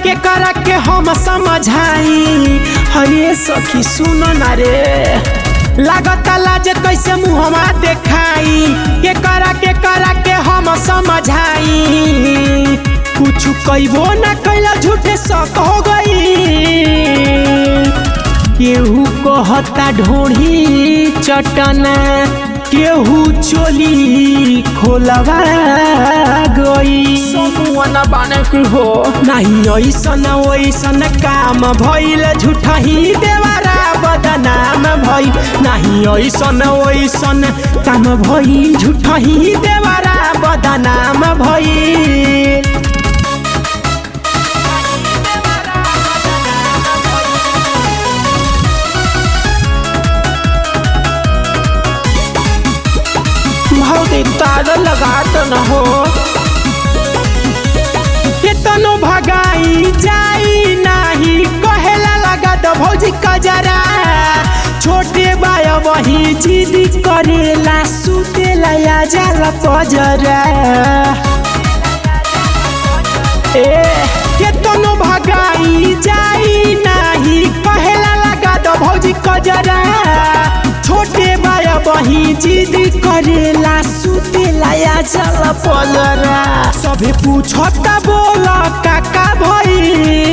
करा के हम समझाई। हरे सखी सुन ना रे लागता लाज कैसे मुहमा देखाई। के करा के हम समझाई। कुछ कइबो ना कैला झूठे शक हो गई। केहू कहता ढोढ़ी चटना केहू चोली खोलवा गई। सोमुआना बाने की हो नहीं ऐसन वैसन काम भइल झूठही देवरा बदनाम भइल। नहीं ऐसन वैसन काम भइल झूठही देवरा बदनाम भइल। भौजी तार लगात न हो केतनो भगाई जाई नाही कहेला लगा दो भौजी कजरा। छोटे बाय वही जिद करेला सुतेला या जाला पजरा। केतनो भगाई जाई नाही कहेला लगा दो भौजी कजरा। छोटे बाय वही जिद करेला सुतेला या जाला पजरा। सभे पूछता बोला काका भई।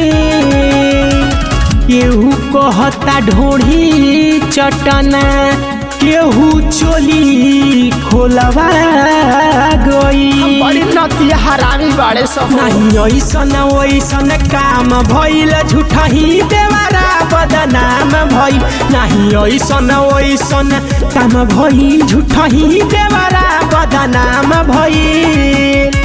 केहू कहता ढोढ़ी चटना केहू चोली खोलवा गई। बड़ी नतिया हरामी बाड़े सब। नहीं ऐसन वैसन काम भइल झूठही देवरा बदनाम भइल। नहीं ऐसन वैसन काम भइल झूठही देवरा बदनाम भइल।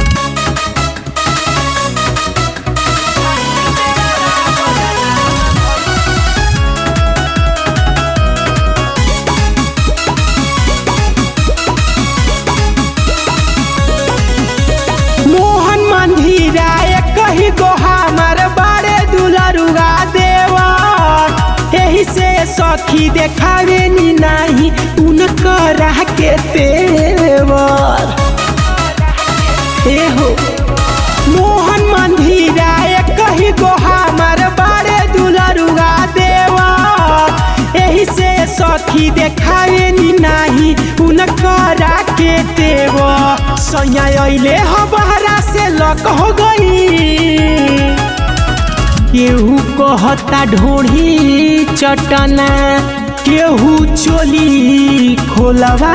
मोहन मंदिरा कही गो हमार बारे दुलरुआ देवर। एही से सखी देखावे नी नाही उनकरा के तेवर। एहो मोहन मंदिरा कही गो हमार बारे दुलरुआ देवर। एही से सखी देखावे नी नाही उनकरा के तेवर। सैया अइले हबहरा से लक हो गई। केहू कहता ढोढ़ी चटना केहू चोली खोलवा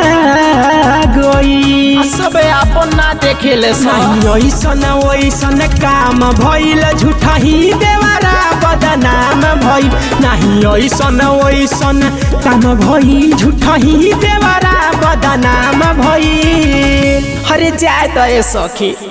गई। सब अपन ना देखेले नहीं ऐसन वैसन काम भइल झूठही देवरा बदनाम भइल। नहीं ऐसन वैसन काम भइल झूठही देवरा बदनाम भइल। हरे जाए तो सखी।